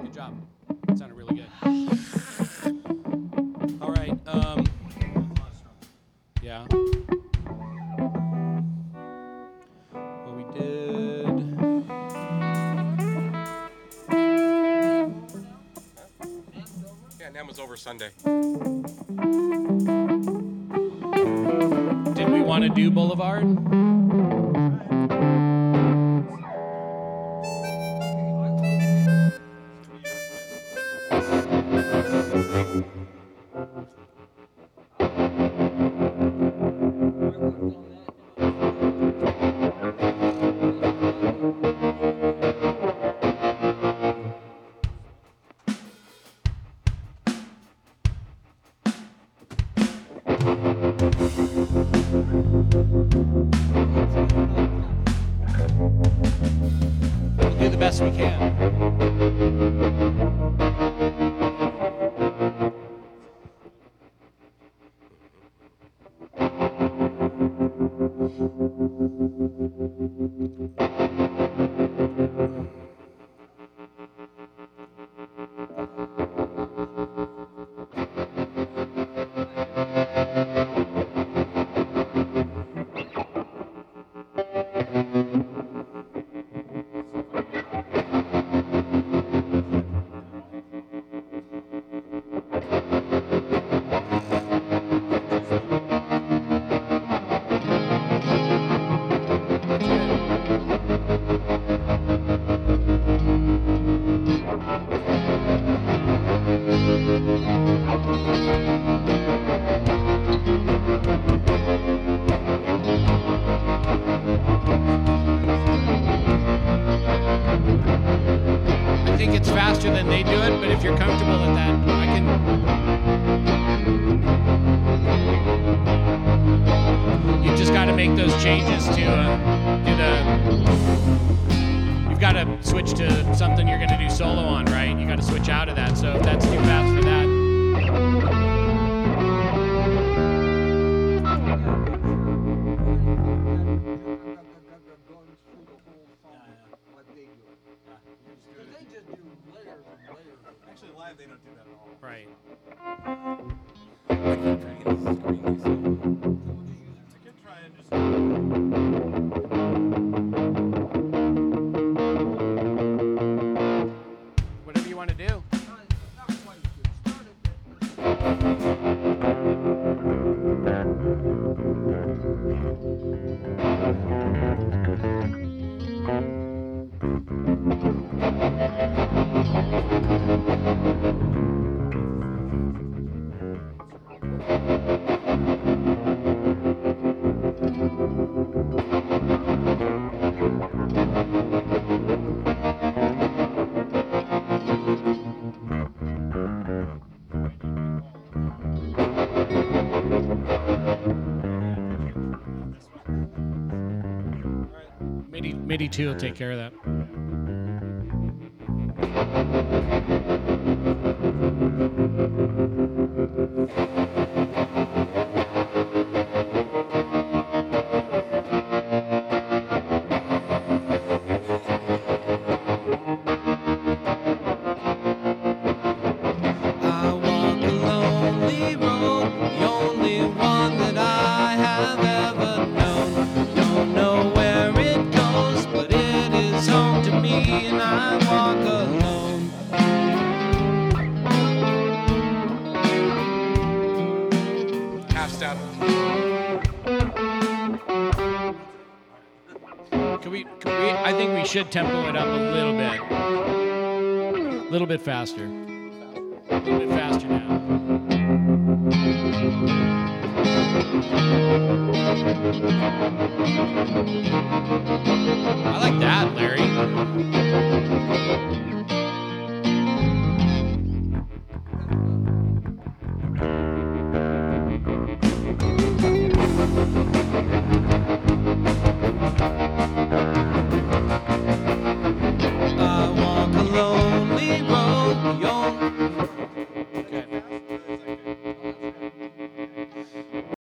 Good job. That sounded really good. All right. Yeah. Well, we did. Yeah, NAM was over Sunday. Did we want to do Boulevard? We'll do the best we can. I think it's faster than they do it, but if you're comfortable with that, I can. You just got to make those changes to do the. You've got to switch to something you're going to do solo on, right? You got to switch out of that. So if that's too fast for that. Actually, live they don't do that at all. Right. I keep trying to get this screen myself. I could try and just. Whatever you want to do. MIDI 2 will take care of that. I walk a lonely road, the only one that I have ever known. Don't know where it goes, but it is home to me, and I walk alone. Half step. Can we, I think we should tempo it up a little bit. A little bit faster. A little bit faster now. I like that, Larry.